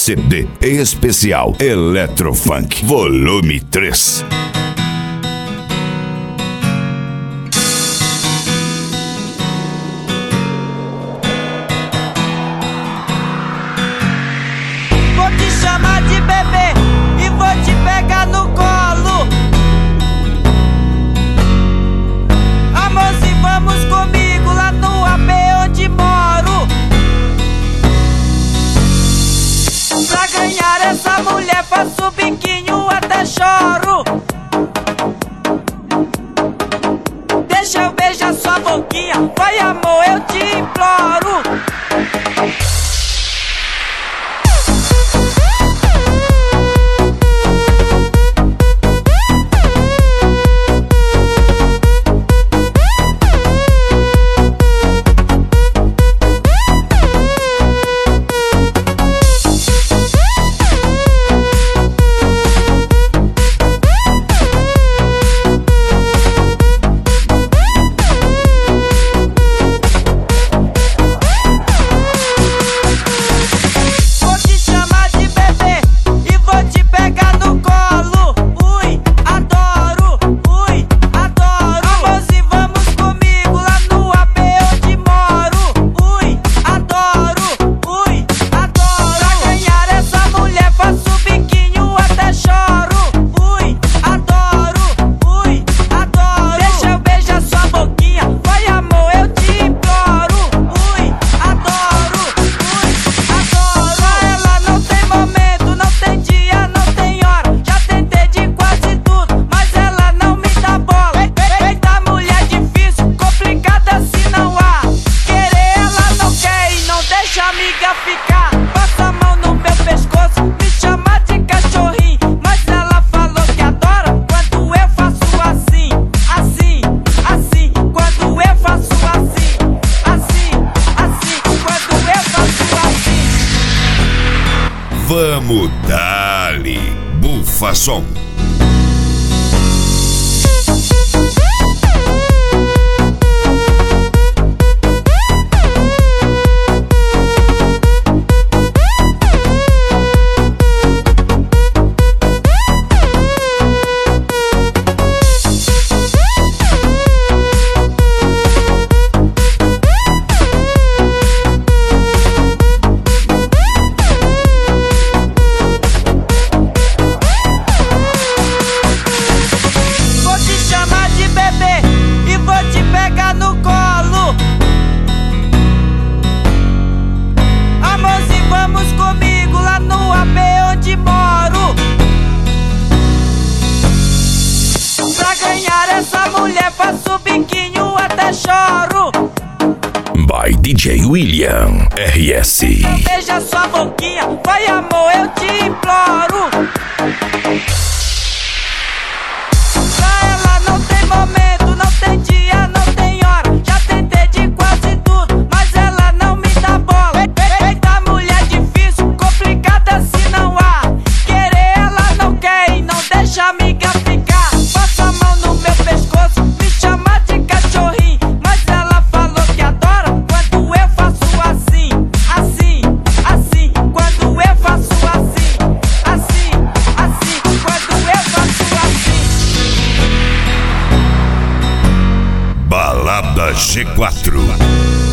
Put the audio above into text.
CD especial Eletrofunk Volume 3. Vou te chamar de bebê e vou te pegar no colo. Amorzinho, vamos comigo lá no AP onde moro. Pra ganhar essa mulher faço biquinho até choro. Deixa eu beijar sua boquinha, vai amor, eu te imploro. Amiga ficar, passa a mão no meu pescoço, me chama de cachorrinho, mas ela falou que adora quando eu faço assim, assim, assim, quando eu faço assim, assim, assim, quando eu faço assim. Vamos dali, bufa som. Essa mulher faço biquinho até choro. By DJ William RS. Beija sua boquinha, vai amor, eu te imploro. Pra ela não tem momento, não tem dia, não tem hora. Já tentei de quase tudo, mas ela não me dá bola. Eita mulher difícil, complicada se não há. Querer ela não quer e não deixa a amiga ficar. Passa a mão no meu pescoço, me chama de cachorrinho, mas ela falou que adora quando eu faço assim, assim, assim, quando eu faço assim, assim, assim, quando eu faço assim. Balada G4.